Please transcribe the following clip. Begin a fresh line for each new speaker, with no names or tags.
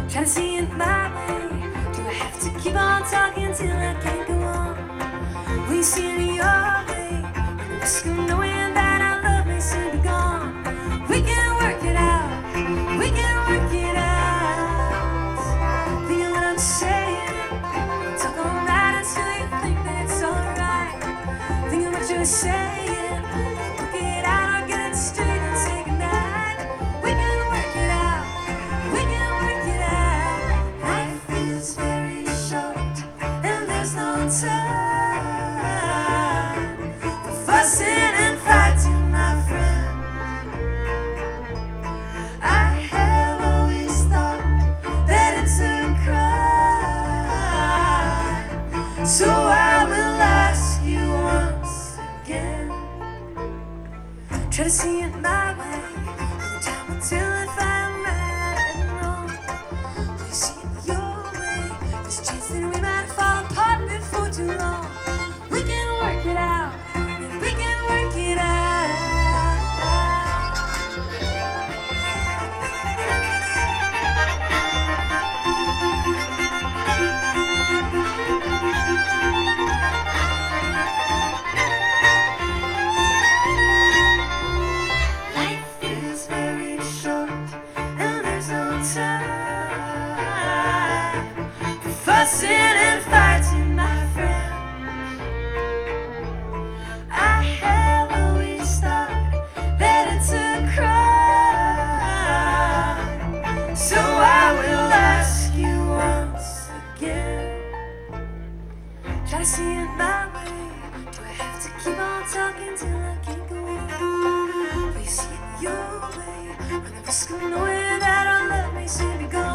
Try to see it my way. Do I have to keep on talking till I can't go on? Will you see it your way? And the risk of knowing that our love may soon be gone. We can work it out. We can work it out. Thinking what I'm saying. Talk all night until you think that's alright. Thinking what you're saying. Work it out or get it straight and say goodnight. We can work it out. We can work it out. Life is very short and there's no time for fussing and fighting, my friend. I have always thought that it's a crime, so I will ask you once again. Try to see it my way. Every time until if I'm right and wrong. Will you see it your way? There's a chance that we might fall apart before too long. We can work it out. Yeah, we can work it out. Life is very short and there's no time for fussing and fighting, my friend. I have always thought that it's a crime, so I will ask you once again. Try to see it my way. Do I have to keep on talking till I can't go on? Will you see it your way? Run the risk of knowing that our love may soon be gone.